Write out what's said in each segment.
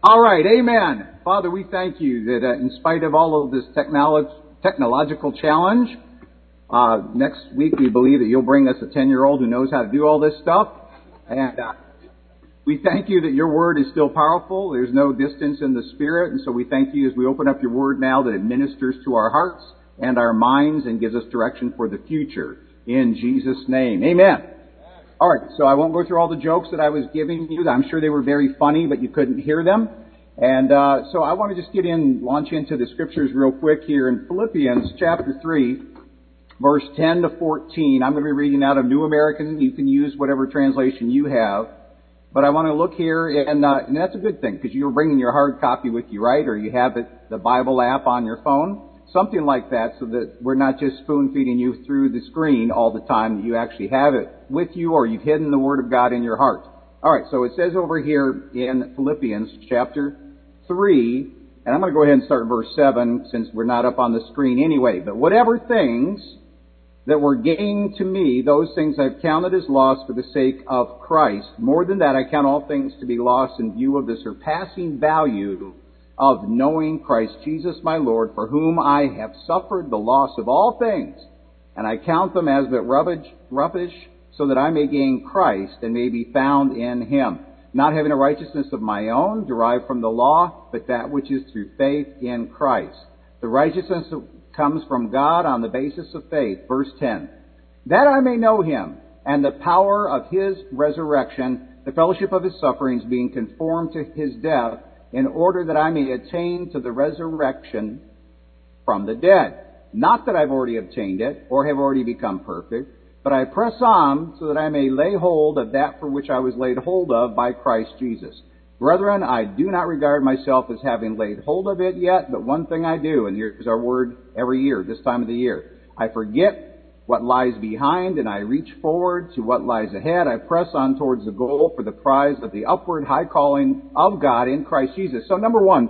All right, amen. Father, we thank you that in spite of all of this technological challenge, next week we believe that you'll bring us a 10-year-old who knows how to do all this stuff. And we thank you that your word is still powerful. There's no distance in the Spirit. And so we thank you as we open up your word now that it ministers to our hearts and our minds and gives us direction for the future. In Jesus' name, amen. All right, so I won't go through all the jokes that I was giving you. I'm sure they were very funny, but you couldn't hear them. And so I want to just launch into the scriptures real quick here in Philippians chapter 3, verse 10 to 14. I'm going to be reading out of New American. You can use whatever translation you have. But I want to look here, and that's a good thing, because you're bringing your hard copy with you, right? Or you have the Bible app on your phone. Something like that, so that we're not just spoon-feeding you through the screen all the time, that you actually have it with you, or you've hidden the Word of God in your heart. All right, so it says over here in Philippians chapter 3, and I'm going to go ahead and start verse 7, since we're not up on the screen anyway. But whatever things that were gained to me, those things I've counted as loss for the sake of Christ. More than that, I count all things to be lost in view of the surpassing value of knowing Christ Jesus my Lord, for whom I have suffered the loss of all things, and I count them as but rubbish, so that I may gain Christ and may be found in Him, not having a righteousness of my own, derived from the law, but that which is through faith in Christ. The righteousness comes from God on the basis of faith. Verse 10, that I may know Him, and the power of His resurrection, the fellowship of His sufferings, being conformed to His death, in order that I may attain to the resurrection from the dead. Not that I've already obtained it, or have already become perfect, but I press on so that I may lay hold of that for which I was laid hold of by Christ Jesus. Brethren, I do not regard myself as having laid hold of it yet, but one thing I do, and here's our word every year, this time of the year. I forget what lies behind, and I reach forward to what lies ahead. I press on towards the goal for the prize of the upward high calling of God in Christ Jesus. So number one,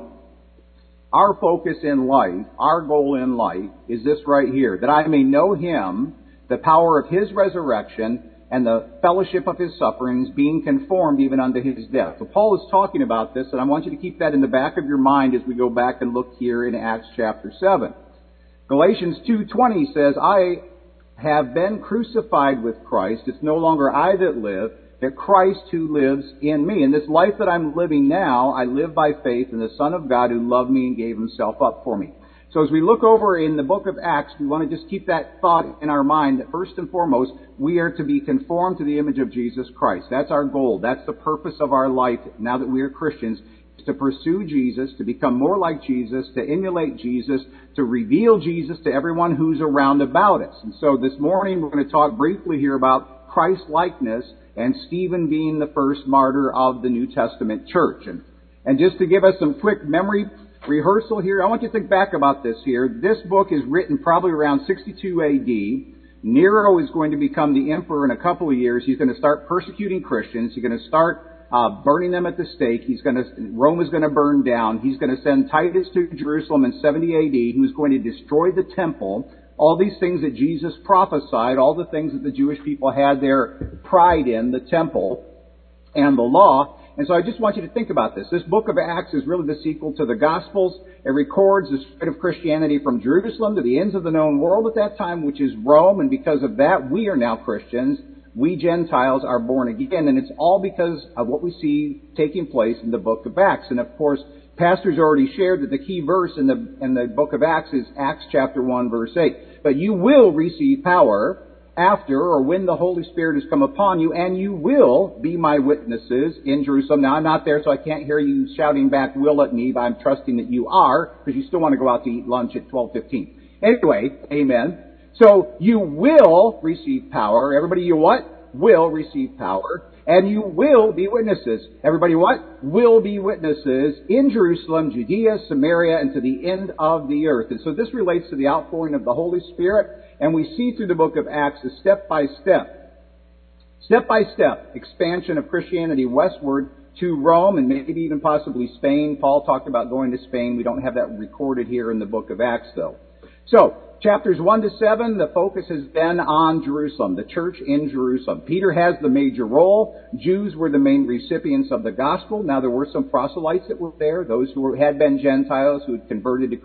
our focus in life, our goal in life, is this right here, that I may know Him, the power of His resurrection, and the fellowship of His sufferings, being conformed even unto His death. So Paul is talking about this, and I want you to keep that in the back of your mind as we go back and look here in Acts chapter 7. Galatians 2:20 says, I have been crucified with Christ. It's no longer I that live, but Christ who lives in me. In this life that I'm living now, I live by faith in the Son of God who loved me and gave Himself up for me. So as we look over in the book of Acts, we want to just keep that thought in our mind that first and foremost, we are to be conformed to the image of Jesus Christ. That's our goal. That's the purpose of our life now that we are Christians, to pursue Jesus, to become more like Jesus, to emulate Jesus, to reveal Jesus to everyone who's around about us. And so this morning we're going to talk briefly here about Christ-likeness and Stephen being the first martyr of the New Testament church. And just to give us some quick memory rehearsal here, I want you to think back about this here. This book is written probably around 62 A.D. Nero is going to become the emperor in a couple of years. He's going to start persecuting Christians. He's going to start burning them at the stake. Rome is going to burn down. He's going to send Titus to Jerusalem in 70 A.D., who's going to destroy the temple. All these things that Jesus prophesied, all the things that the Jewish people had their pride in, the temple and the law. And so I just want you to think about this. This book of Acts is really the sequel to the Gospels. It records the spread of Christianity from Jerusalem to the ends of the known world at that time, which is Rome. And because of that, we are now Christians. We Gentiles are born again, and it's all because of what we see taking place in the book of Acts. And of course, Pastor's already shared that the key verse in the book of Acts is Acts chapter 1, verse 8. But you will receive power after or when the Holy Spirit has come upon you, and you will be my witnesses in Jerusalem. Now, I'm not there, so I can't hear you shouting back, will at me, but I'm trusting that you are, because you still want to go out to eat lunch at 12:15. Anyway, amen. So you will receive power. Everybody, you what? Will receive power. And you will be witnesses. Everybody what? Will be witnesses in Jerusalem, Judea, Samaria, and to the end of the earth. And so this relates to the outpouring of the Holy Spirit. And we see through the book of Acts a step-by-step expansion of Christianity westward to Rome and maybe even possibly Spain. Paul talked about going to Spain. We don't have that recorded here in the book of Acts, though. So, chapters 1 to 7, the focus has been on Jerusalem, the church in Jerusalem. Peter has the major role. Jews were the main recipients of the gospel. Now, there were some proselytes that were there, those who had been Gentiles who had converted to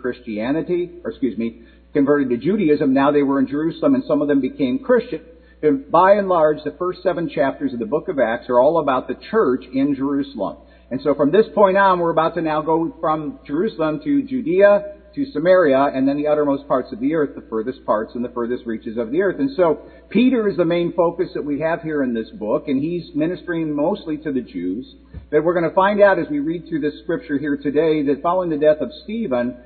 converted to Judaism. Now they were in Jerusalem, and some of them became Christian. And by and large, the first 7 chapters of the book of Acts are all about the church in Jerusalem. And so from this point on, we're about to now go from Jerusalem to Judea, to Samaria, and then the uttermost parts of the earth, the furthest parts and the furthest reaches of the earth. And so Peter is the main focus that we have here in this book, and he's ministering mostly to the Jews. But we're going to find out as we read through this scripture here today that following the death of Stephen,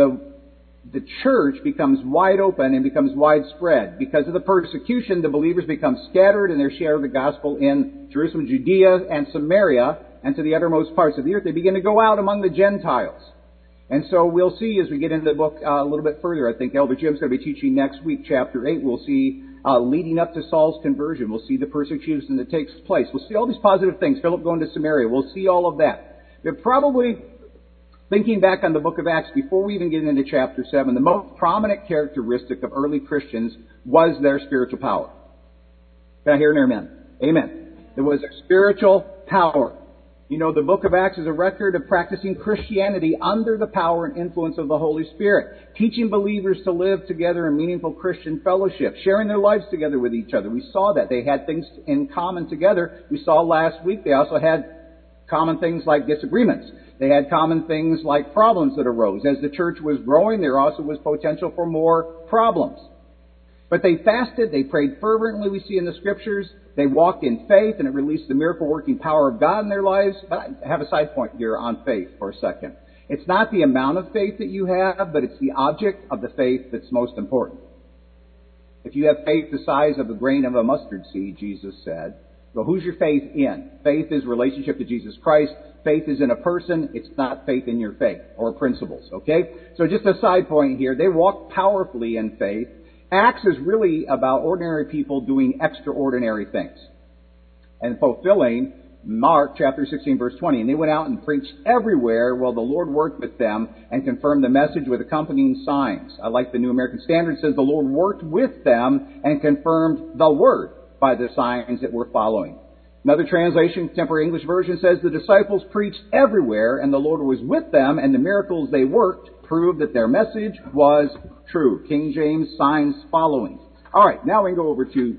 the church becomes wide open and becomes widespread. Because of the persecution, the believers become scattered in their share of the gospel in Jerusalem, Judea, and Samaria, and to the uttermost parts of the earth. They begin to go out among the Gentiles. And so we'll see as we get into the book a little bit further. I think Elder Jim's going to be teaching next week, chapter 8. We'll see leading up to Saul's conversion. We'll see the persecution that takes place. We'll see all these positive things. Philip going to Samaria. We'll see all of that. But probably, thinking back on the book of Acts, before we even get into chapter 7, the most prominent characteristic of early Christians was their spiritual power. Can I hear an amen? Amen. There was their spiritual power. You know, the book of Acts is a record of practicing Christianity under the power and influence of the Holy Spirit, teaching believers to live together in meaningful Christian fellowship, sharing their lives together with each other. We saw that. They had things in common together. We saw last week they also had common things like disagreements. They had common things like problems that arose. As the church was growing, there also was potential for more problems. But they fasted, they prayed fervently, we see in the Scriptures. They walked in faith, and it released the miracle-working power of God in their lives. But I have a side point here on faith for a second. It's not the amount of faith that you have, but it's the object of the faith that's most important. If you have faith the size of a grain of a mustard seed, Jesus said, well, who's your faith in? Faith is relationship to Jesus Christ. Faith is in a person. It's not faith in your faith or principles, okay? So just a side point here. They walked powerfully in faith. Acts is really about ordinary people doing extraordinary things and fulfilling Mark chapter 16, verse 20. And they went out and preached everywhere while the Lord worked with them and confirmed the message with accompanying signs. I like the New American Standard. It says the Lord worked with them and confirmed the word by the signs that were following. Another translation, Contemporary English Version, says the disciples preached everywhere and the Lord was with them, and the miracles they worked proved that their message was true. King James, signs following. All right, now we can go over to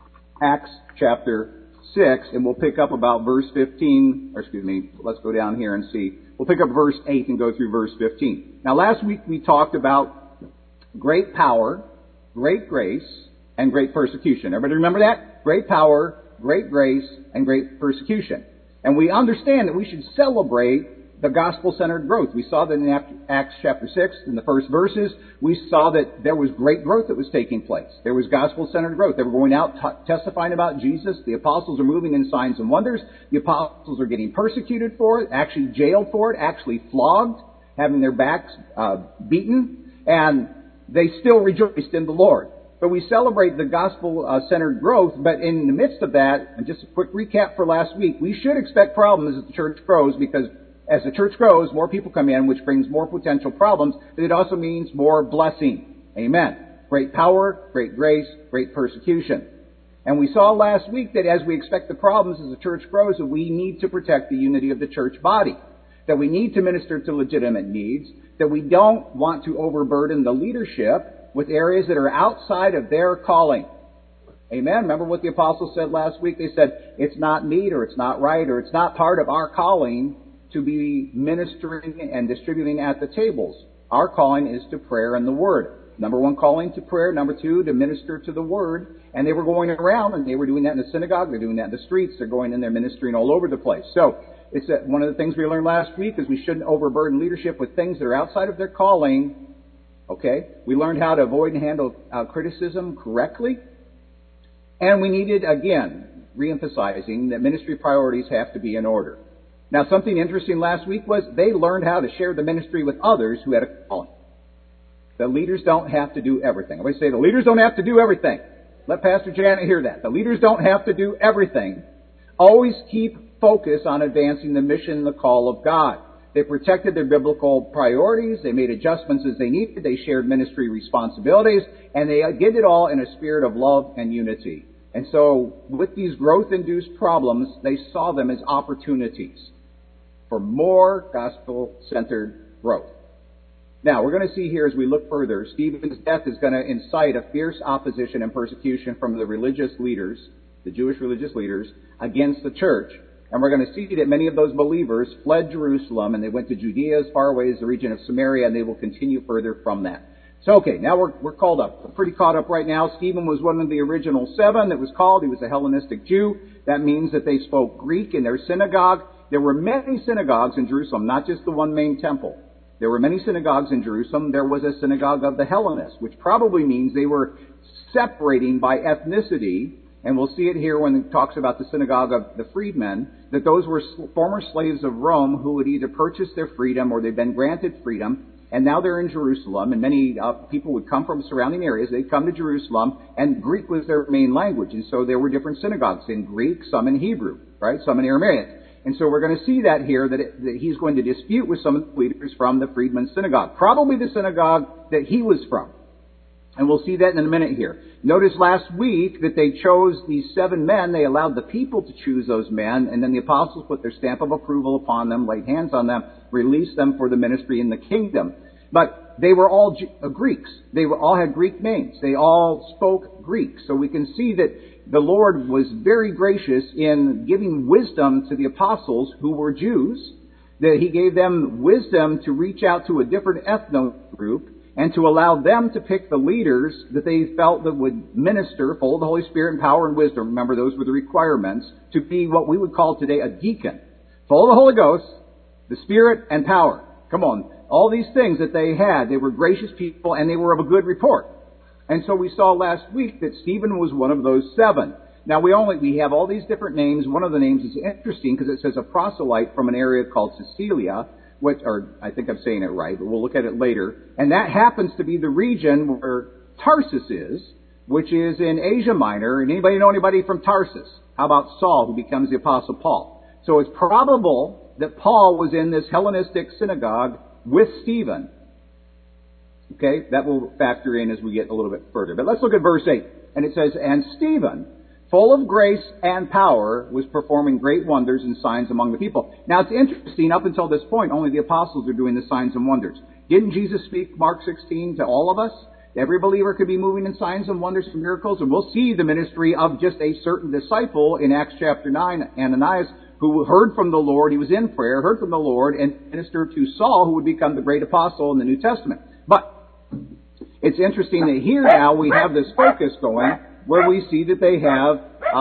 Acts chapter 6, and we'll pick up about verse 15. Let's go down here and see. We'll pick up verse 8 and go through verse 15. Now, last week we talked about great power, great grace, and great persecution. Everybody remember that? Great power, great grace, and great persecution. And we understand that we should celebrate the gospel-centered growth. We saw that in Acts chapter 6, in the first verses, we saw that there was great growth that was taking place. There was gospel-centered growth. They were going out testifying about Jesus. The apostles are moving in signs and wonders. The apostles are getting persecuted for it, actually jailed for it, actually flogged, having their backs beaten, and they still rejoiced in the Lord. But we celebrate the gospel-centered growth, but in the midst of that, and just a quick recap for last week, we should expect problems as the church grows, because as the church grows, more people come in, which brings more potential problems, but it also means more blessing. Amen. Great power, great grace, great persecution. And we saw last week that as we expect the problems as the church grows, that we need to protect the unity of the church body, that we need to minister to legitimate needs, that we don't want to overburden the leadership with areas that are outside of their calling. Amen. Remember what the apostles said last week? They said, it's not meet, or it's not right, or it's not part of our calling to be ministering and distributing at the tables. Our calling is to prayer and the Word. Number one, calling to prayer. Number two, to minister to the Word. And they were going around, and they were doing that in the synagogue. They're doing that in the streets. They're going in there ministering all over the place. So it's one of the things we learned last week is we shouldn't overburden leadership with things that are outside of their calling. Okay? We learned how to avoid and handle criticism correctly. And we needed, again, reemphasizing that ministry priorities have to be in order. Now, something interesting last week was they learned how to share the ministry with others who had a calling. The leaders don't have to do everything. I always say the leaders don't have to do everything. Let Pastor Janet hear that. The leaders don't have to do everything. Always keep focus on advancing the mission and the call of God. They protected their biblical priorities. They made adjustments as they needed. They shared ministry responsibilities. And they did it all in a spirit of love and unity. And so, with these growth-induced problems, they saw them as opportunities for more gospel-centered growth. Now, we're going to see here as we look further, Stephen's death is going to incite a fierce opposition and persecution from the religious leaders, the Jewish religious leaders, against the church. And we're going to see that many of those believers fled Jerusalem, and they went to Judea as far away as the region of Samaria, and they will continue further from that. So, okay, now we're called up. We're pretty caught up right now. Stephen was one of the original 7 that was called. He was a Hellenistic Jew. That means that they spoke Greek in their synagogue. There were many synagogues in Jerusalem, not just the one main temple. There were many synagogues in Jerusalem. There was a synagogue of the Hellenists, which probably means they were separating by ethnicity. And we'll see it here when it talks about the synagogue of the freedmen, that those were former slaves of Rome who had either purchased their freedom or they'd been granted freedom. And now they're in Jerusalem, and many people would come from surrounding areas. They'd come to Jerusalem, and Greek was their main language. And so there were different synagogues in Greek, some in Hebrew, right? Some in Aramaic. And so we're going to see that here, that he's going to dispute with some of the leaders from the freedmen's synagogue. Probably the synagogue that he was from. And we'll see that in a minute here. Notice last week that they chose these 7 men. They allowed the people to choose those men, and then the apostles put their stamp of approval upon them, laid hands on them, released them for the ministry in the kingdom. But they were all Greeks. They all had Greek names. They all spoke Greek. So we can see that the Lord was very gracious in giving wisdom to the apostles who were Jews, that He gave them wisdom to reach out to a different ethno group, and to allow them to pick the leaders that they felt that would minister, full of the Holy Spirit and power and wisdom. Remember, those were the requirements, to be what we would call today a deacon. Full of the Holy Ghost, the Spirit, and power. Come on. All these things that they had, they were gracious people, and they were of a good report. And so we saw last week that Stephen was one of those 7. Now, we have all these different names. One of the names is interesting because it says a proselyte from an area called Cilicia, I think I'm saying it right, but we'll look at it later. And that happens to be the region where Tarsus is, which is in Asia Minor. And anybody know anybody from Tarsus? How about Saul, who becomes the Apostle Paul? So it's probable that Paul was in this Hellenistic synagogue with Stephen. Okay, that will factor in as we get a little bit further. But let's look at verse 8. And it says, "And Stephen, full of grace and power, was performing great wonders and signs among the people." Now it's interesting, up until this point, only the apostles are doing the signs and wonders. Didn't Jesus speak, Mark 16, to all of us? Every believer could be moving in signs and wonders and miracles. And we'll see the ministry of just a certain disciple in Acts chapter 9, Ananias, who heard from the Lord. He was in prayer, heard from the Lord, and ministered to Saul, who would become the great apostle in the New Testament. But it's interesting that here now we have this focus going, where we see that they have,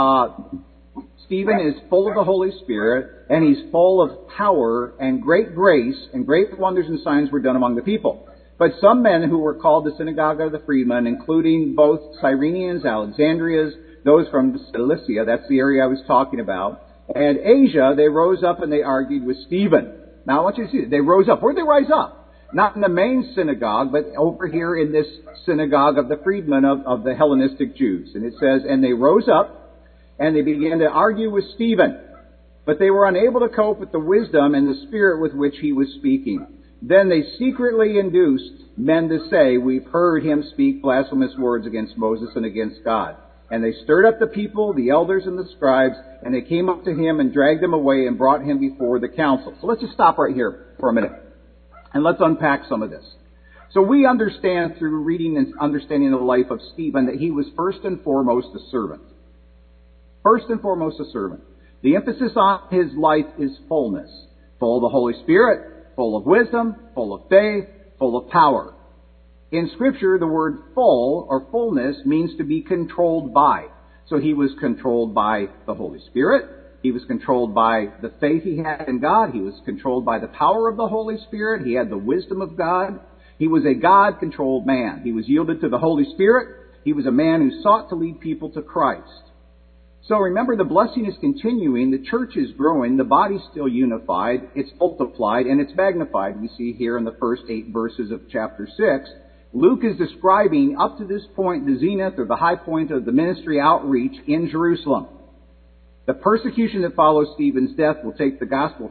Stephen is full of the Holy Spirit, and he's full of power and great grace, and great wonders and signs were done among the people. But some men who were called the synagogue of the freedmen, including both Cyrenians, Alexandrians, those from Cilicia, that's the area I was talking about, and Asia, they rose up and they argued with Stephen. Now I want you to see it. They rose up. Where'd they rise up? Not in the main synagogue, but over here in this synagogue of the freedmen of the Hellenistic Jews. And it says, "And they rose up, and they began to argue with Stephen. But they were unable to cope with the wisdom and the spirit with which he was speaking. Then they secretly induced men to say, 'We've heard him speak blasphemous words against Moses and against God.' And they stirred up the people, the elders and the scribes, and they came up to him and dragged him away and brought him before the council." So let's just stop right here for a minute. And let's unpack some of this. So we understand through reading and understanding the life of Stephen that he was first and foremost a servant. First and foremost a servant. The emphasis on his life is fullness. Full of the Holy Spirit, full of wisdom, full of faith, full of power. In Scripture, the word full or fullness means to be controlled by. So he was controlled by the Holy Spirit. He was controlled by the faith he had in God. He was controlled by the power of the Holy Spirit. He had the wisdom of God. He was a God-controlled man. He was yielded to the Holy Spirit. He was a man who sought to lead people to Christ. So remember, the blessing is continuing. The church is growing. The body's still unified. It's multiplied and it's magnified. We see here in the first 8 verses of chapter 6. Luke is describing up to this point the zenith or the high point of the ministry outreach in Jerusalem. The persecution that follows Stephen's death will take the gospel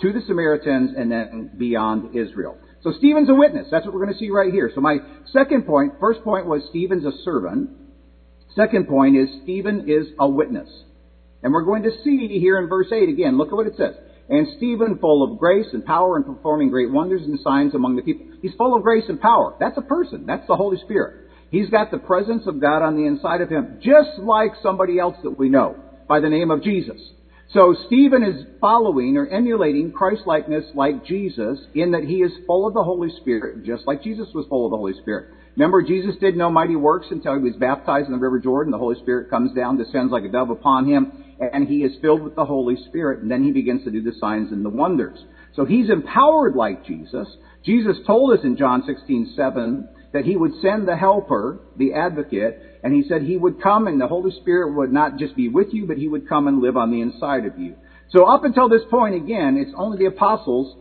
to the Samaritans, and then beyond Israel. So Stephen's a witness. That's what we're going to see right here. So my second point, first point was Stephen's a servant. Second point is Stephen is a witness. And we're going to see here in verse 8 again, look at what it says. And Stephen, full of grace and power and performing great wonders and signs among the people. He's full of grace and power. That's a person. That's the Holy Spirit. He's got the presence of God on the inside of him, just like somebody else that we know by the name of Jesus. So Stephen is following or emulating Christ-likeness like Jesus in that he is full of the Holy Spirit, just like Jesus was full of the Holy Spirit. Remember, Jesus did no mighty works until he was baptized in the River Jordan. The Holy Spirit comes down, descends like a dove upon him, and he is filled with the Holy Spirit, and then he begins to do the signs and the wonders. So he's empowered like Jesus. Jesus told us in John 16:7 that he would send the Helper, the Advocate, and he said he would come and the Holy Spirit would not just be with you, but he would come and live on the inside of you. So up until this point, again, it's only the apostles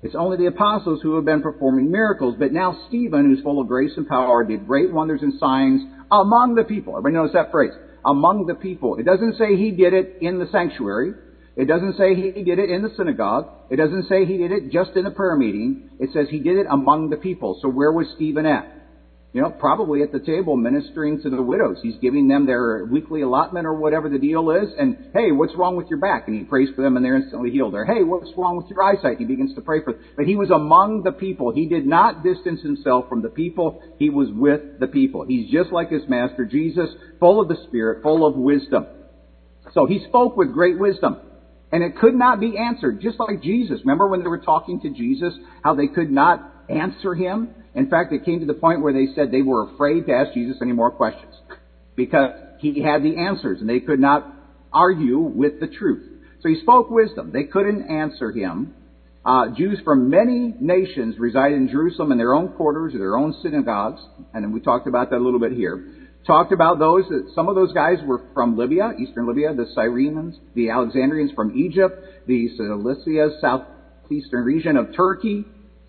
who have been performing miracles. But now Stephen, who's full of grace and power, did great wonders and signs among the people. Everybody notice that phrase? Among the people. It doesn't say he did it in the sanctuary. It doesn't say he did it in the synagogue. It doesn't say he did it just in a prayer meeting. It says he did it among the people. So where was Stephen at? Probably at the table ministering to the widows. He's giving them their weekly allotment or whatever the deal is. And, hey, what's wrong with your back? And he prays for them and they're instantly healed. Or, hey, what's wrong with your eyesight? He begins to pray for them. But he was among the people. He did not distance himself from the people. He was with the people. He's just like his master, Jesus, full of the Spirit, full of wisdom. So he spoke with great wisdom. And it could not be answered, just like Jesus. Remember when they were talking to Jesus, how they could not answer him? In fact, it came to the point where they said they were afraid to ask Jesus any more questions because he had the answers and they could not argue with the truth. So he spoke wisdom. They couldn't answer him. Jews from many nations resided in Jerusalem in their own quarters or their own synagogues. And we talked about that a little bit here. Talked about some of those guys were from Libya, eastern Libya, the Cyrenians, the Alexandrians from Egypt, the Cilicia, southeastern region of Turkey,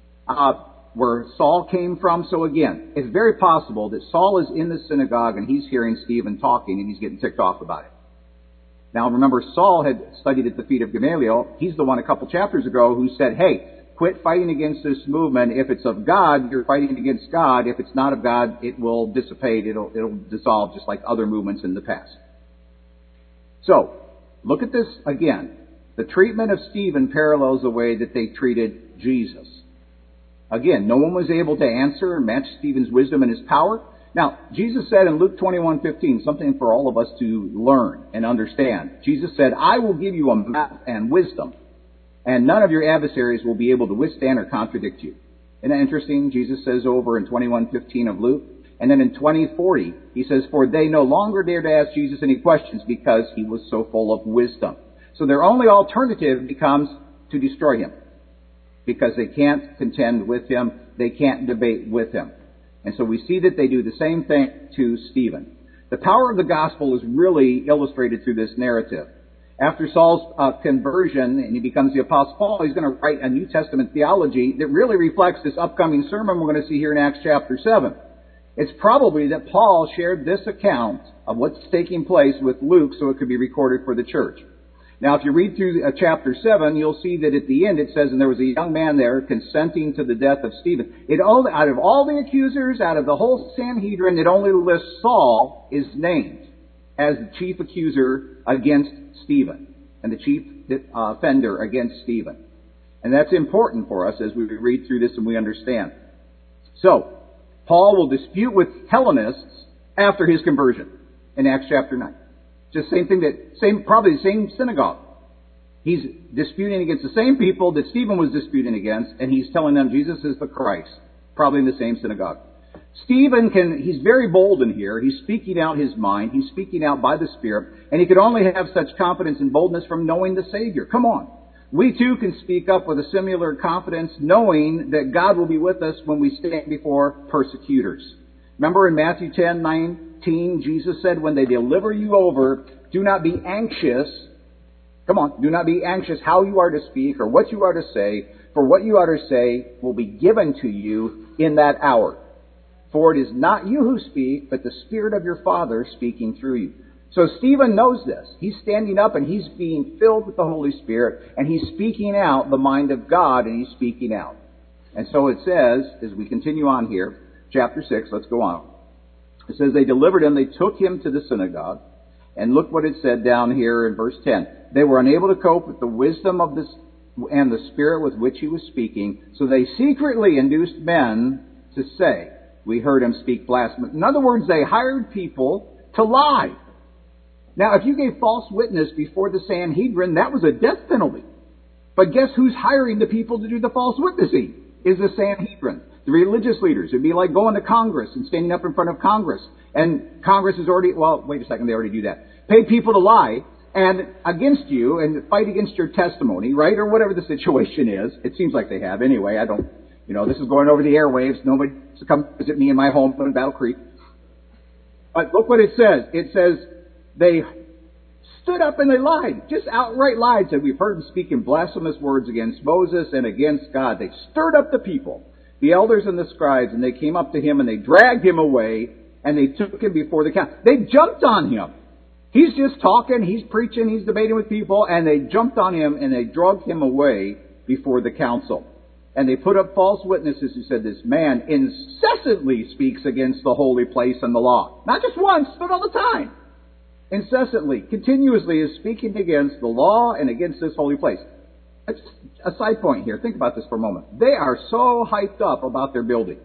where Saul came from. So again, it's very possible that Saul is in the synagogue and he's hearing Stephen talking and he's getting ticked off about it. Now remember, Saul had studied at the feet of Gamaliel. He's the one a couple chapters ago who said, hey, quit fighting against this movement. If it's of God, you're fighting against God. If it's not of God, it will dissipate. It'll dissolve just like other movements in the past. So, look at this again. The treatment of Stephen parallels the way that they treated Jesus. Again, no one was able to answer and match Stephen's wisdom and his power. Now, Jesus said in Luke 21:15, something for all of us to learn and understand. Jesus said, I will give you a map and wisdom, and none of your adversaries will be able to withstand or contradict you. Isn't that interesting? Jesus says over in 21:15 of Luke. And then in 20:40, he says, for they no longer dare to ask Jesus any questions because he was so full of wisdom. So their only alternative becomes to destroy him, because they can't contend with him, they can't debate with him. And so we see that they do the same thing to Stephen. The power of the gospel is really illustrated through this narrative. After Saul's conversion and he becomes the Apostle Paul, he's going to write a New Testament theology that really reflects this upcoming sermon we're going to see here in Acts chapter 7. It's probably that Paul shared this account of what's taking place with Luke so it could be recorded for the church. Now, if you read through chapter 7, you'll see that at the end it says, and there was a young man there consenting to the death of Stephen. Out of all the accusers, out of the whole Sanhedrin, it only lists Saul is named as the chief accuser against Stephen and the chief offender against Stephen. And that's important for us as we read through this and we understand. So, Paul will dispute with Hellenists after his conversion in Acts chapter 9. Just probably the same synagogue. He's disputing against the same people that Stephen was disputing against, and he's telling them Jesus is the Christ, probably in the same synagogue. Stephen he's very bold in here. He's speaking out his mind. He's speaking out by the Spirit, and he could only have such confidence and boldness from knowing the Savior. Come on. We too can speak up with a similar confidence, knowing that God will be with us when we stand before persecutors. Remember in Matthew 10:19, Jesus said, when they deliver you over, do not be anxious. Come on, do not be anxious how you are to speak or what you are to say, for what you are to say will be given to you in that hour. For it is not you who speak, but the Spirit of your Father speaking through you. So Stephen knows this. He's standing up and he's being filled with the Holy Spirit, and he's speaking out the mind of God, and he's speaking out. And so it says, as we continue on here, chapter 6, let's go on. It says, they delivered him, they took him to the synagogue, and look what it said down here in verse 10. They were unable to cope with the wisdom of this and the spirit with which he was speaking, so they secretly induced men to say, we heard him speak blasphemy. In other words, they hired people to lie. Now, if you gave false witness before the Sanhedrin, that was a death penalty. But guess who's hiring the people to do the false witnessing? Is the Sanhedrin. The religious leaders. It'd be like going to Congress and standing up in front of Congress. And Congress has already, well, wait a second, they already do that. Paid people to lie and against you and fight against your testimony, right? Or whatever the situation is. It seems like they have anyway. I don't, this is going over the airwaves. Nobody to come visit me in my home in Battle Creek. But look what it says. It says, they stood up and they lied. Just outright lied. Said, we've heard him speaking blasphemous words against Moses and against God. They stirred up the people, the elders and the scribes, and they came up to him and they dragged him away and they took him before the council. They jumped on him. He's just talking, he's preaching, he's debating with people, and they jumped on him and they dragged him away before the council. And they put up false witnesses who said, this man incessantly speaks against the holy place and the law. Not just once, but all the time. Incessantly, continuously is speaking against the law and against this holy place. That's a side point here. Think about this for a moment. They are so hyped up about their building.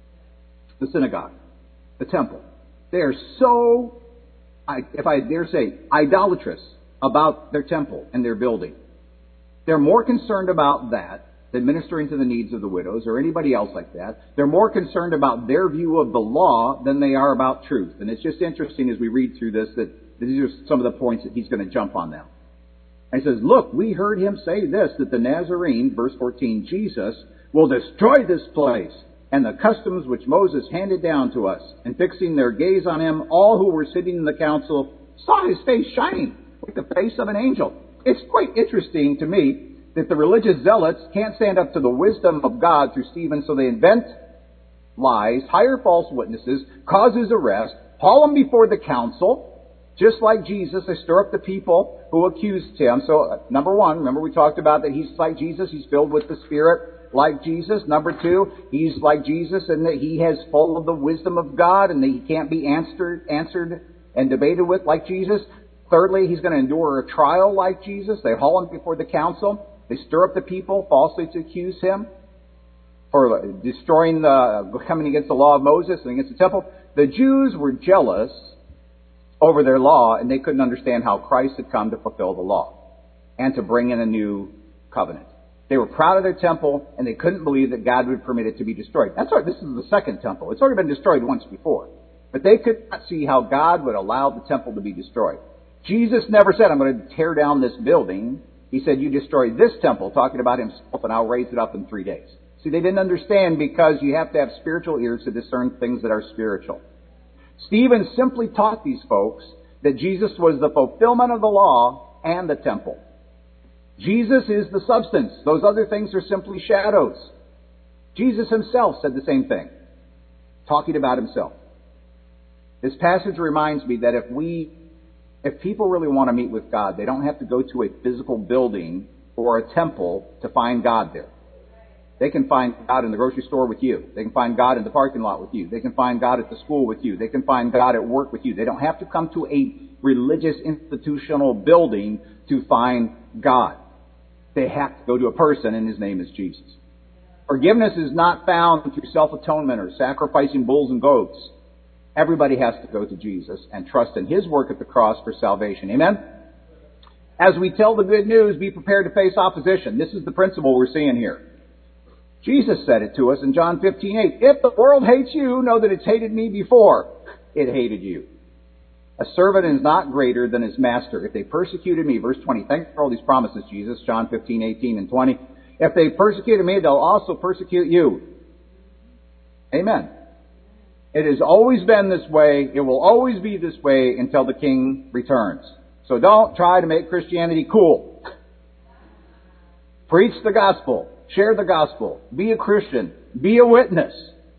The synagogue. The temple. They are so, if I dare say, idolatrous about their temple and their building. They're more concerned about that than ministering to the needs of the widows or anybody else like that. They're more concerned about their view of the law than they are about truth. And it's just interesting as we read through this that these are some of the points that he's going to jump on them. And he says, look, we heard him say this, that the Nazarene, verse 14, Jesus, will destroy this place and the customs which Moses handed down to us. And fixing their gaze on him, all who were sitting in the council saw his face shining like the face of an angel. It's quite interesting to me that the religious zealots can't stand up to the wisdom of God through Stephen, so they invent lies, hire false witnesses, cause his arrest, haul him before the council. Just like Jesus, they stir up the people who accused him. So, number one, remember we talked about that he's like Jesus. He's filled with the Spirit like Jesus. Number two, he's like Jesus in that he has full of the wisdom of God and that he can't be answered and debated with like Jesus. Thirdly, he's going to endure a trial like Jesus. They haul him before the council. They stir up the people falsely to accuse him for coming against the law of Moses and against the temple. The Jews were jealous over their law, and they couldn't understand how Christ had come to fulfill the law and to bring in a new covenant. They were proud of their temple, and they couldn't believe that God would permit it to be destroyed. That's why this is the second temple. It's already been destroyed once before. But they could not see how God would allow the temple to be destroyed. Jesus never said, I'm going to tear down this building. He said, you destroy this temple, talking about himself, and I'll raise it up in 3 days. See, they didn't understand because you have to have spiritual ears to discern things that are spiritual. Stephen simply taught these folks that Jesus was the fulfillment of the law and the temple. Jesus is the substance. Those other things are simply shadows. Jesus himself said the same thing, talking about himself. This passage reminds me that if people really want to meet with God, they don't have to go to a physical building or a temple to find God there. They can find God in the grocery store with you. They can find God in the parking lot with you. They can find God at the school with you. They can find God at work with you. They don't have to come to a religious institutional building to find God. They have to go to a person, and his name is Jesus. Forgiveness is not found through self-atonement or sacrificing bulls and goats. Everybody has to go to Jesus and trust in his work at the cross for salvation. Amen? As we tell the good news, be prepared to face opposition. This is the principle we're seeing here. Jesus said it to us in John 15:8. If the world hates you, know that it's hated me before it hated you. A servant is not greater than his master. If they persecuted me, verse 20, thanks for all these promises, Jesus, John 15:18 and 20. If they persecuted me, they'll also persecute you. Amen. It has always been this way. It will always be this way until the King returns. So don't try to make Christianity cool. Preach the gospel. Share the gospel. Be a Christian. Be a witness.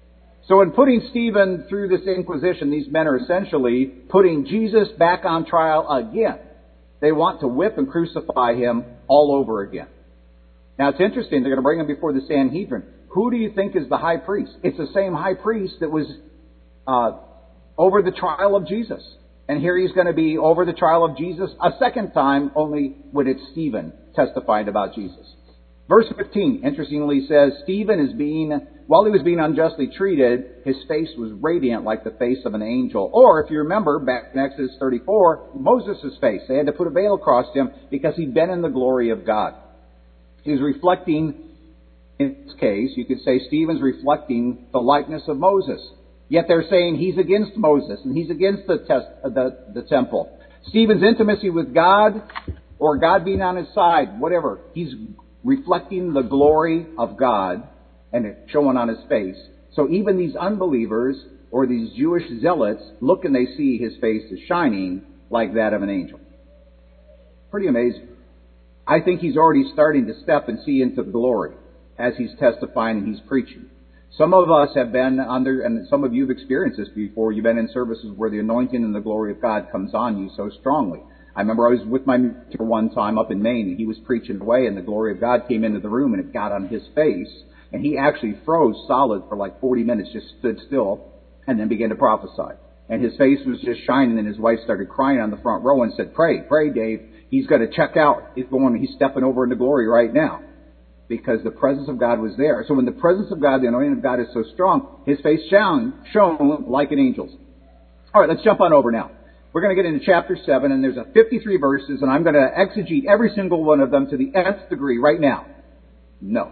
So in putting Stephen through this inquisition, these men are essentially putting Jesus back on trial again. They want to whip and crucify him all over again. Now it's interesting, they're going to bring him before the Sanhedrin. Who do you think is the high priest? It's the same high priest that was over the trial of Jesus. And here he's going to be over the trial of Jesus a second time, only when it's Stephen testifying about Jesus. Verse 15, interestingly, says, while he was being unjustly treated, his face was radiant like the face of an angel. Or, if you remember, back in Exodus 34, Moses' face. They had to put a veil across him because he'd been in the glory of God. He was reflecting, in this case, you could say Stephen's reflecting the likeness of Moses. Yet they're saying he's against Moses and he's against the temple. Stephen's intimacy with God, or God being on his side, whatever, he's reflecting the glory of God and it's showing on his face. So even these unbelievers or these Jewish zealots look and they see his face is shining like that of an angel. Pretty amazing. I think he's already starting to step and see into glory as he's testifying and he's preaching. Some of us have been under, and some of you have experienced this before, you've been in services where the anointing and the glory of God comes on you so strongly. I remember I was with my mentor one time up in Maine, and he was preaching away, and the glory of God came into the room, and it got on his face, and he actually froze solid for like 40 minutes, just stood still, and then began to prophesy. And his face was just shining, and his wife started crying on the front row and said, pray, Dave. He's got to check out. He's stepping over into glory right now. Because the presence of God was there. So when the presence of God, the anointing of God is so strong, his face shone like an angel's. All right, let's jump on over now. We're going to get into chapter 7, and there's 53 verses, and I'm going to exegete every single one of them to the nth degree right now. No.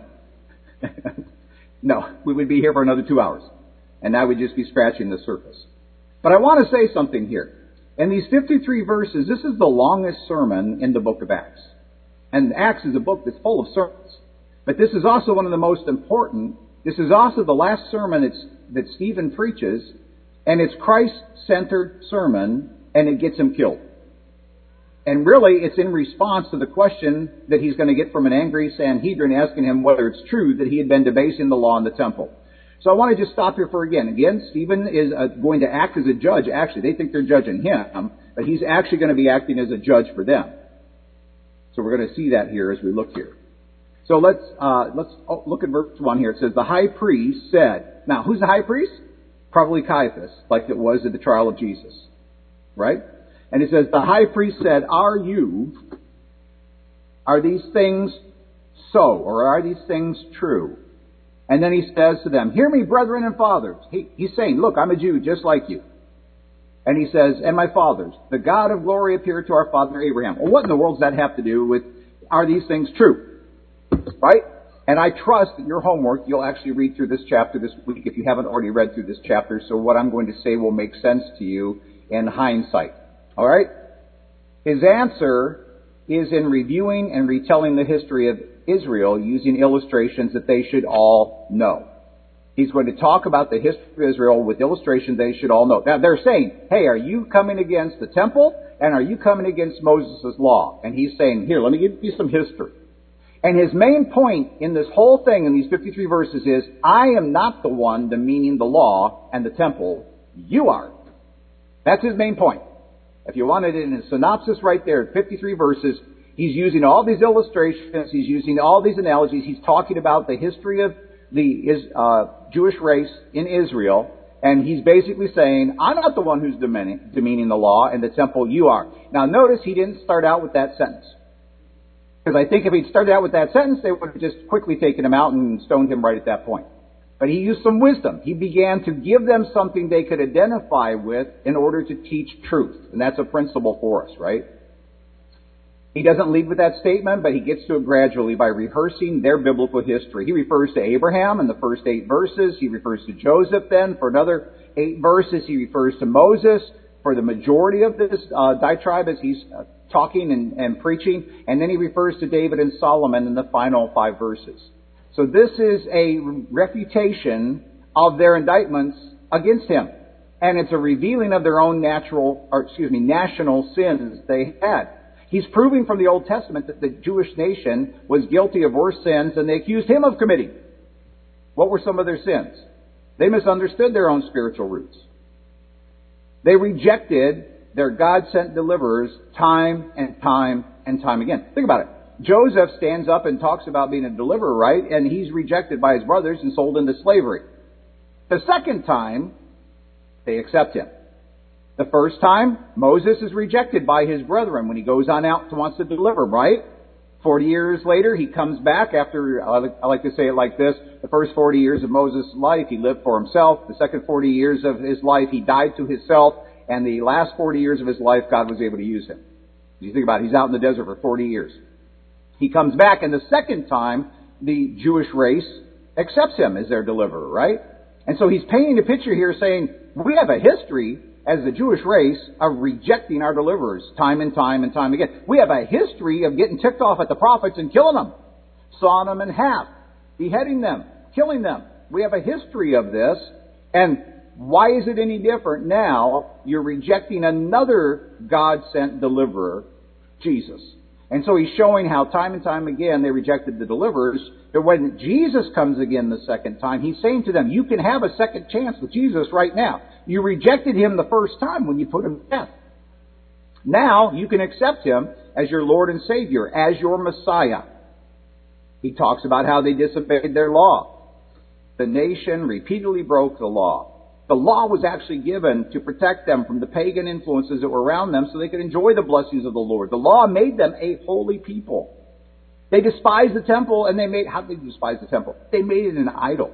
No, we would be here for another 2 hours. And that would just be scratching the surface. But I want to say something here. In these 53 verses, this is the longest sermon in the book of Acts. And Acts is a book that's full of sermons. But this is also one of the most important. This is also the last sermon that Stephen preaches, and it's Christ-centered sermon, and it gets him killed. And really, it's in response to the question that he's going to get from an angry Sanhedrin asking him whether it's true that he had been debasing the law in the temple. So I want to just stop here for again. Again, Stephen is going to act as a judge. Actually, they think they're judging him, but he's actually going to be acting as a judge for them. So we're going to see that here as we look here. So let's look at verse 1 here. It says, the high priest said. Now, who's the high priest? Probably Caiaphas, like it was at the trial of Jesus. Right? And it says, the high priest said, are these things so? Or are these things true? And then he says to them, hear me, brethren and fathers. He's saying, look, I'm a Jew just like you. And he says, and my fathers, the God of glory appeared to our father Abraham. Well, what in the world does that have to do with, are these things true? Right? And I trust that your homework, you'll actually read through this chapter this week if you haven't already read through this chapter. So what I'm going to say will make sense to you in hindsight. All right? His answer is in reviewing and retelling the history of Israel using illustrations that they should all know. He's going to talk about the history of Israel with illustrations they should all know. Now they're saying, hey, are you coming against the temple? And are you coming against Moses' law? And he's saying, here, let me give you some history. And his main point in this whole thing, in these 53 verses, is, I am not the one demeaning the law and the temple. You are. That's his main point. If you wanted it in a synopsis right there, 53 verses, he's using all these illustrations, he's using all these analogies, he's talking about the history of the Jewish race in Israel, and he's basically saying, I'm not the one who's demeaning the law and the temple, you are. Now notice he didn't start out with that sentence. Because I think if he'd started out with that sentence, they would have just quickly taken him out and stoned him right at that point. But he used some wisdom. He began to give them something they could identify with in order to teach truth. And that's a principle for us, right? He doesn't lead with that statement, but he gets to it gradually by rehearsing their biblical history. He refers to Abraham in the first 8 verses. He refers to Joseph then for another 8 verses. He refers to Moses for the majority of this diatribe as he's talking and preaching. And then he refers to David and Solomon in the final 5 verses. So this is a refutation of their indictments against him. And it's a revealing of their own national sins they had. He's proving from the Old Testament that the Jewish nation was guilty of worse sins than they accused him of committing. What were some of their sins? They misunderstood their own spiritual roots. They rejected their God-sent deliverers time and time and time again. Think about it. Joseph stands up and talks about being a deliverer, right? And he's rejected by his brothers and sold into slavery. The second time, they accept him. The first time, Moses is rejected by his brethren when he goes on out and wants to deliver, right? 40 years later, he comes back after, I like to say it like this, the first 40 years of Moses' life, he lived for himself. The second 40 years of his life, he died to himself. And the last 40 years of his life, God was able to use him. You think about it, he's out in the desert for 40 years. He comes back, and the second time, the Jewish race accepts him as their deliverer, right? And so he's painting a picture here saying, we have a history as the Jewish race of rejecting our deliverers time and time and time again. We have a history of getting ticked off at the prophets and killing them, sawing them in half, beheading them, killing them. We have a history of this, and why is it any different now? You're rejecting another God-sent deliverer, Jesus. And so he's showing how time and time again they rejected the deliverers. But when Jesus comes again the second time, he's saying to them, you can have a second chance with Jesus right now. You rejected him the first time when you put him to death. Now you can accept him as your Lord and Savior, as your Messiah. He talks about how they disobeyed their law. The nation repeatedly broke the law. The law was actually given to protect them from the pagan influences that were around them so they could enjoy the blessings of the Lord. The law made them a holy people. They despised the temple, and how did they despise the temple? They made it an idol.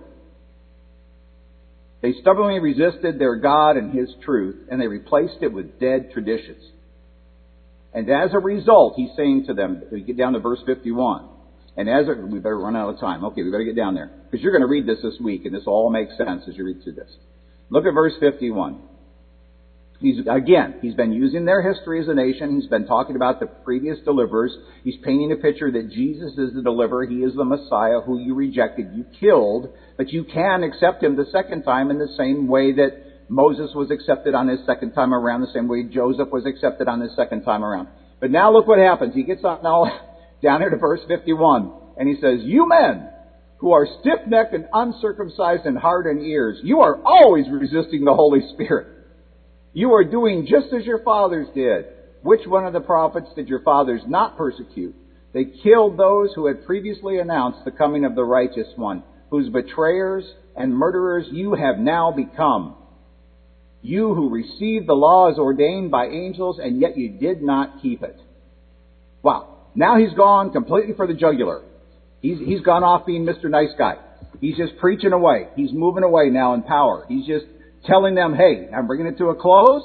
They stubbornly resisted their God and His truth, and they replaced it with dead traditions. And as a result, he's saying to them, we get down to verse 51. And we better run out of time. Okay, we better get down there. Because you're going to read this week, and this all makes sense as you read through this. Look at verse 51. He's been using their history as a nation. He's been talking about the previous deliverers. He's painting a picture that Jesus is the deliverer. He is the Messiah who you rejected, you killed. But you can accept him the second time in the same way that Moses was accepted on his second time around, the same way Joseph was accepted on his second time around. But now look what happens. He gets on now down here to verse 51. And he says, you men who are stiff-necked and uncircumcised in heart and ears, you are always resisting the Holy Spirit. You are doing just as your fathers did. Which one of the prophets did your fathers not persecute? They killed those who had previously announced the coming of the righteous one, whose betrayers and murderers you have now become. You who received the law as ordained by angels, and yet you did not keep it. Wow. Now he's gone completely for the jugular. He's gone off being Mr. Nice Guy. He's just preaching away. He's moving away now in power. He's just telling them, hey, I'm bringing it to a close.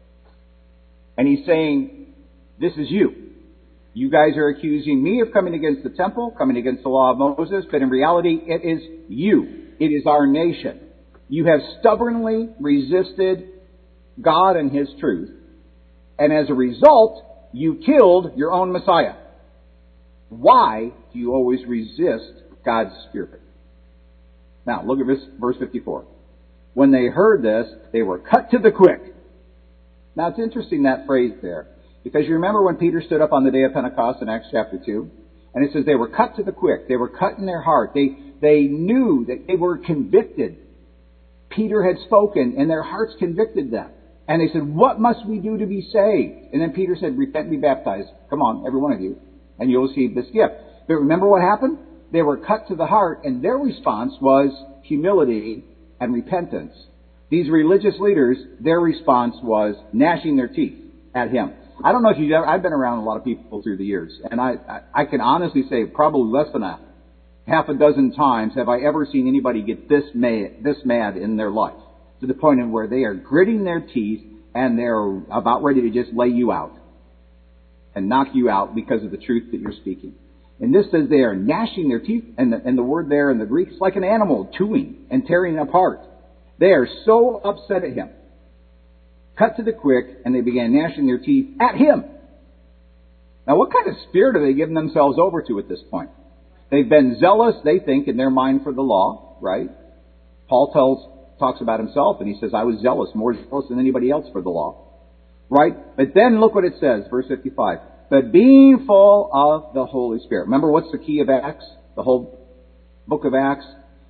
And he's saying, this is you. You guys are accusing me of coming against the temple, coming against the law of Moses, but in reality, it is you. It is our nation. You have stubbornly resisted God and His truth. And as a result, you killed your own Messiah. Why do you always resist God's Spirit? Now, look at verse 54. When they heard this, they were cut to the quick. Now, it's interesting that phrase there, because you remember when Peter stood up on the day of Pentecost in Acts chapter 2? And it says they were cut to the quick. They were cut in their heart. They knew that they were convicted. Peter had spoken, and their hearts convicted them. And they said, what must we do to be saved? And then Peter said, repent and be baptized. Come on, every one of you, and you'll receive this gift. But remember what happened? They were cut to the heart, and their response was humility and repentance. These religious leaders, their response was gnashing their teeth at him. I don't know if you've ever, I've been around a lot of people through the years, and I can honestly say probably less than half a dozen times have I ever seen anybody get this mad in their life, to the point of where they are gritting their teeth and they're about ready to just lay you out and knock you out because of the truth that you're speaking. And this says they are gnashing their teeth, and the word there in the Greek is like an animal chewing and tearing apart. They are so upset at him. Cut to the quick, and they began gnashing their teeth at him. Now, what kind of spirit are they giving themselves over to at this point? They've been zealous, they think, in their mind for the law, right? Paul talks about himself, and he says, I was zealous, more zealous than anybody else for the law. Right? But then look what it says, verse 55. But being full of the Holy Spirit. Remember what's the key of Acts? The whole book of Acts?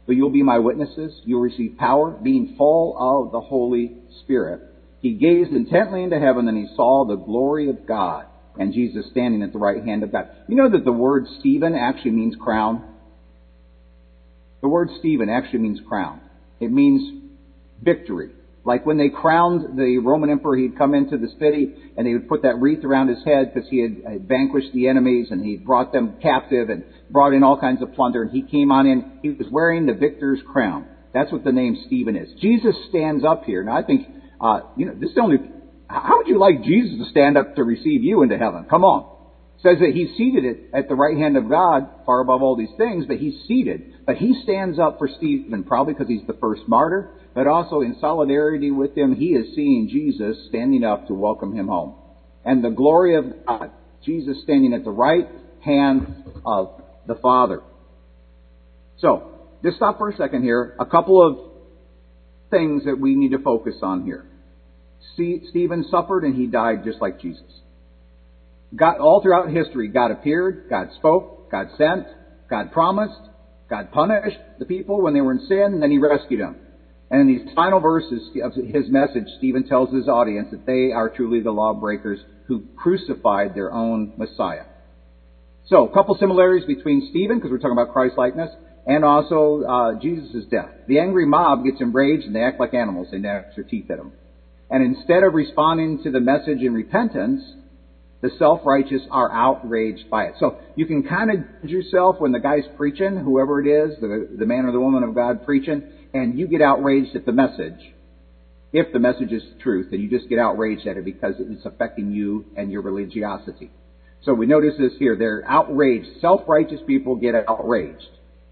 but you'll be my witnesses. You'll receive power, being full of the Holy Spirit. He gazed intently into heaven, and he saw the glory of God, and Jesus standing at the right hand of God. You know that the word Stephen actually means crown? The word Stephen actually means crown. It means victory. Like when they crowned the Roman emperor, he'd come into the city and they would put that wreath around his head because he had vanquished the enemies and he brought them captive and brought in all kinds of plunder. And he came on in. He was wearing the victor's crown. That's what the name Stephen is. Jesus stands up here. Now I think, this is the only, how would you like Jesus to stand up to receive you into heaven? Come on. It says that he's seated at the right hand of God, far above all these things, but he's seated. But he stands up for Stephen, probably because he's the first martyr, but also in solidarity with him, he is seeing Jesus standing up to welcome him home. And the glory of God, Jesus standing at the right hand of the Father. So, just stop for a second here. A couple of things that we need to focus on here. Stephen suffered and he died just like Jesus. God, all throughout history, God appeared, God spoke, God sent, God promised, God punished the people when they were in sin, and then he rescued them. And in these final verses of his message, Stephen tells his audience that they are truly the lawbreakers who crucified their own Messiah. So, a couple similarities between Stephen, because we're talking about Christ-likeness, and also Jesus' death. The angry mob gets enraged and they act like animals. They gnash their teeth at him. And instead of responding to the message in repentance, the self-righteous are outraged by it. So you can kind of judge yourself when the guy's preaching, whoever it is, the man or the woman of God preaching, and you get outraged at the message. If the message is the truth, then you just get outraged at it because it's affecting you and your religiosity. So we notice this here. They're outraged. Self-righteous people get outraged.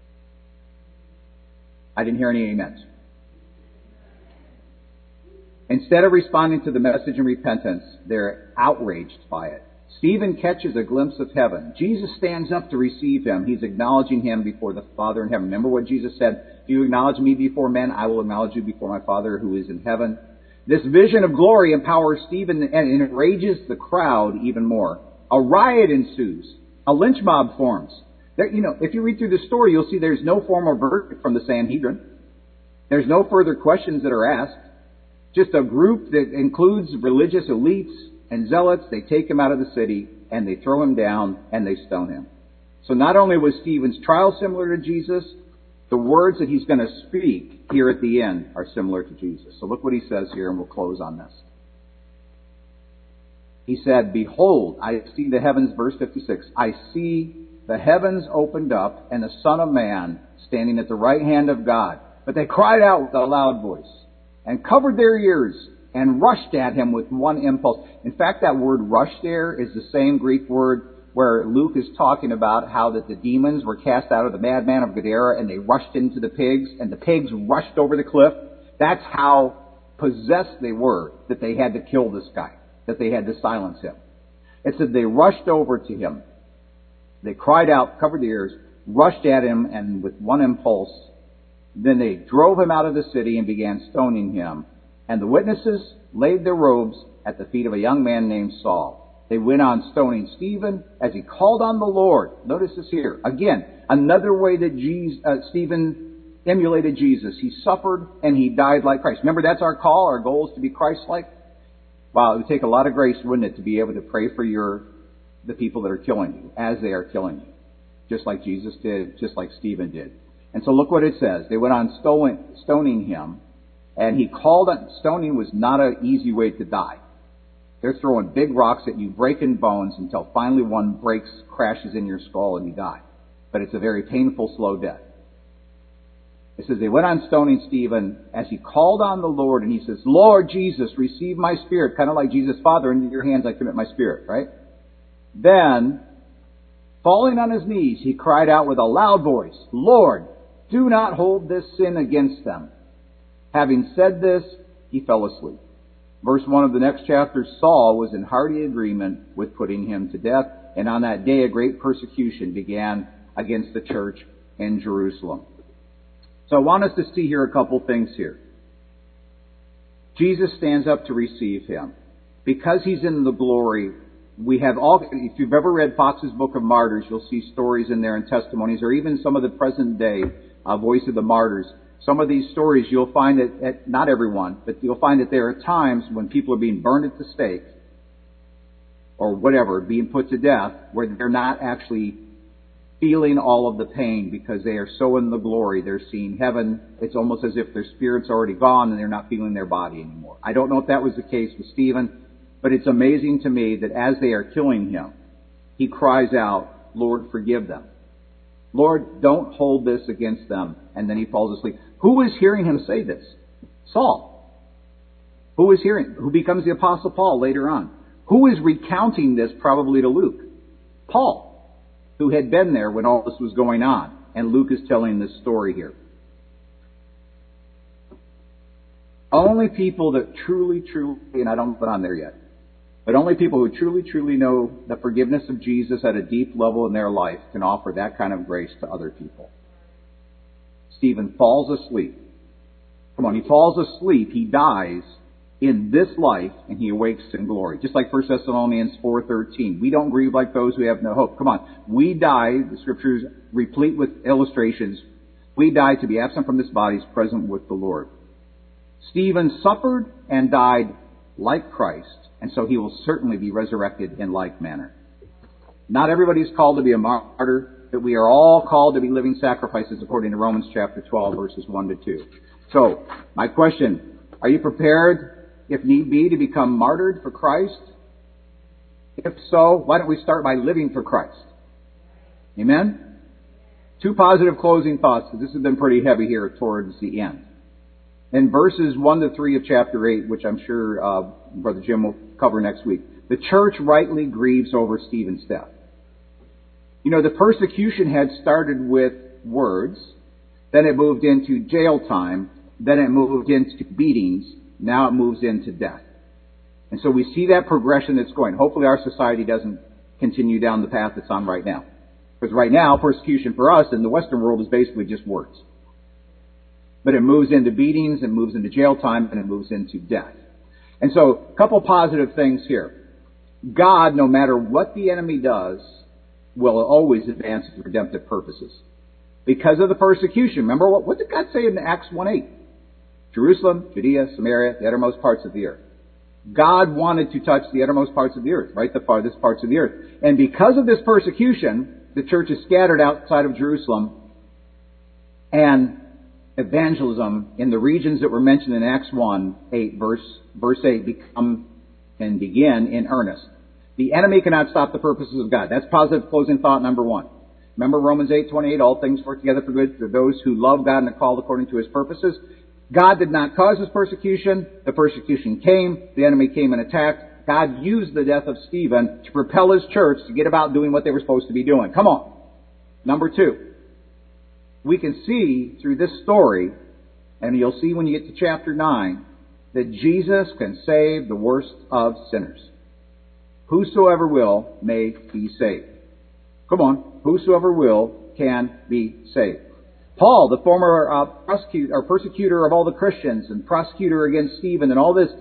I didn't hear any amens. Instead of responding to the message in repentance, they're outraged by it. Stephen catches a glimpse of heaven. Jesus stands up to receive him. He's acknowledging him before the Father in heaven. Remember what Jesus said? If you acknowledge me before men, I will acknowledge you before my Father who is in heaven. This vision of glory empowers Stephen and enrages the crowd even more. A riot ensues. A lynch mob forms. If you read through the story, you'll see there's no formal verdict from the Sanhedrin. There's no further questions that are asked. Just a group that includes religious elites and zealots. They take him out of the city and they throw him down and they stone him. So not only was Stephen's trial similar to Jesus, the words that he's going to speak here at the end are similar to Jesus. So look what he says here and we'll close on this. He said, "Behold, I see the heavens," verse 56, "I see the heavens opened up and the Son of Man standing at the right hand of God. But they cried out with a loud voice and covered their ears and rushed at him with one impulse." In fact, that word "rush" there is the same Greek word where Luke is talking about how that the demons were cast out of the madman of Gadara and they rushed into the pigs and the pigs rushed over the cliff. That's how possessed they were that they had to kill this guy, that they had to silence him. It said they rushed over to him. They cried out, covered their ears, rushed at him, and with one impulse, then they drove him out of the city and began stoning him. And the witnesses laid their robes at the feet of a young man named Saul. They went on stoning Stephen as he called on the Lord. Notice this here. Again, another way that Stephen emulated Jesus. He suffered and he died like Christ. Remember, that's our call. Our goal is to be Christ-like. Wow, it would take a lot of grace, wouldn't it, to be able to pray for the people that are killing you as they are killing you. Just like Jesus did, just like Stephen did. And so look what it says. They went on stoning him, and he called on... Stoning was not an easy way to die. They're throwing big rocks at you, breaking bones, until finally one breaks, crashes in your skull, and you die. But it's a very painful, slow death. It says they went on stoning Stephen as he called on the Lord, and he says, "Lord Jesus, receive my spirit." Kind of like Jesus, "Father, into your hands I commit my spirit," right? Then, falling on his knees, he cried out with a loud voice, "Lord, do not hold this sin against them." Having said this, he fell asleep. Verse 1 of the next chapter, Saul was in hearty agreement with putting him to death, and on that day a great persecution began against the church in Jerusalem. So I want us to see here a couple things here. Jesus stands up to receive him. Because he's in the glory, we have all, if you've ever read Fox's Book of Martyrs, you'll see stories in there and testimonies, or even some of the present day Voice of the Martyrs. Some of these stories you'll find that, not everyone, but you'll find that there are times when people are being burned at the stake or whatever, being put to death, where they're not actually feeling all of the pain because they are so in the glory. They're seeing heaven. It's almost as if their spirit's already gone and they're not feeling their body anymore. I don't know if that was the case with Stephen, but it's amazing to me that as they are killing him, he cries out, Lord, forgive them. Lord, don't hold this against them. And then he falls asleep. Who is hearing him say this? Saul. Who is hearing? Who becomes the Apostle Paul later on? Who is recounting this probably to Luke? Paul, who had been there when all this was going on. And Luke is telling this story here. Only people that truly, and I don't put on there yet, but only people who truly know the forgiveness of Jesus at a deep level in their life can offer that kind of grace to other people. Stephen falls asleep. Come on, he falls asleep, he dies in this life, and he awakes in glory. Just like 1 Thessalonians 4:13. We don't grieve like those who have no hope. Come on, we die, the Scriptures replete with illustrations. We die to be absent from this body, present with the Lord. Stephen suffered and died like Christ, and so he will certainly be resurrected in like manner. Not everybody is called to be a martyr, but we are all called to be living sacrifices according to Romans chapter 12, verses 1 to 2. So, my question, are you prepared, if need be, to become martyred for Christ? If so, why don't we start by living for Christ? Amen? Two positive closing thoughts, because this has been pretty heavy here towards the end. In verses 1 to 3 of chapter 8, which I'm sure Brother Jim will cover next week, the church rightly grieves over Stephen's death. You know, the persecution had started with words, then it moved into jail time, then it moved into beatings, now it moves into death. And so we see that progression that's going. Hopefully our society doesn't continue down the path it's on right now. Because right now, persecution for us in the Western world is basically just words. But it moves into beatings, it moves into jail time, and it moves into death. And so, a couple positive things here. God, no matter what the enemy does, will always advance his redemptive purposes. Because of the persecution. Remember, what did God say in Acts 1:8? Jerusalem, Judea, Samaria, the uttermost parts of the earth. God wanted to touch the uttermost parts of the earth, right? The farthest parts of the earth. And because of this persecution, the church is scattered outside of Jerusalem, and evangelism in the regions that were mentioned in Acts 1:8, verse 8, begin in earnest. The enemy cannot stop the purposes of God. That's positive closing thought number one. Remember Romans 8:28, all things work together for good for those who love God and are called according to His purposes. God did not cause this persecution. The persecution came. The enemy came and attacked. God used the death of Stephen to propel His church to get about doing what they were supposed to be doing. Come on. Number two. We can see through this story, and you'll see when you get to chapter 9, that Jesus can save the worst of sinners. Whosoever will may be saved. Come on. Whosoever will can be saved. Paul, the former persecutor of all the Christians and prosecutor against Stephen and all this,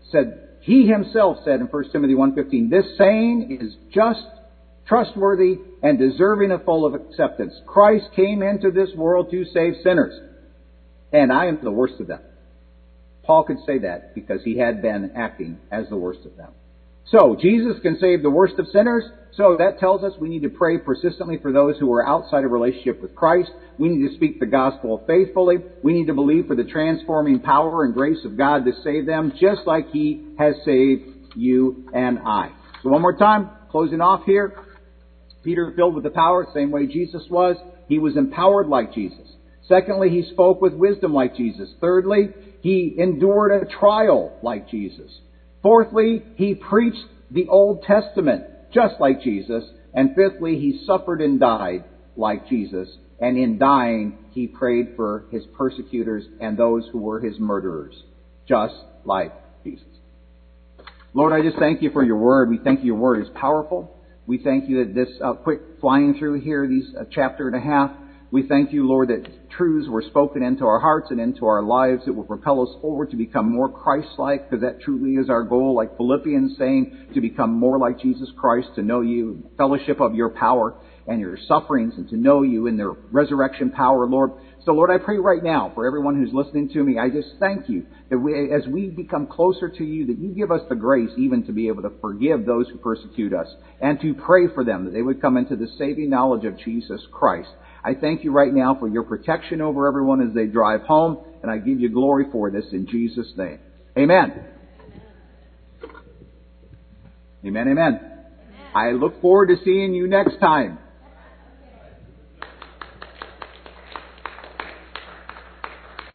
he himself said in 1 Timothy 1:15, this saying is just, trustworthy, and deserving of full of acceptance. Christ came into this world to save sinners, and I am the worst of them. Paul could say that because he had been acting as the worst of them. So, Jesus can save the worst of sinners, so that tells us we need to pray persistently for those who are outside of relationship with Christ. We need to speak the gospel faithfully. We need to believe for the transforming power and grace of God to save them, just like He has saved you and I. So one more time, closing off here. Peter, filled with the power, same way Jesus was. He was empowered like Jesus. Secondly, he spoke with wisdom like Jesus. Thirdly, he endured a trial like Jesus. Fourthly, he preached the Old Testament just like Jesus. And fifthly, he suffered and died like Jesus. And in dying, he prayed for his persecutors and those who were his murderers, just like Jesus. Lord, I just thank you for your word. We thank you your word is powerful. We thank you that this quick flying through here, these chapter and a half, we thank you, Lord, that truths were spoken into our hearts and into our lives that will propel us forward to become more Christ-like, because that truly is our goal, like Philippians saying, to become more like Jesus Christ, to know you, fellowship of your power. and your sufferings and to know you in their resurrection power, Lord. So, Lord, I pray right now for everyone who's listening to me, I just thank you that as we become closer to you, that you give us the grace even to be able to forgive those who persecute us and to pray for them, that they would come into the saving knowledge of Jesus Christ. I thank you right now for your protection over everyone as they drive home, and I give you glory for this in Jesus' name. Amen. Amen, amen. I look forward to seeing you next time.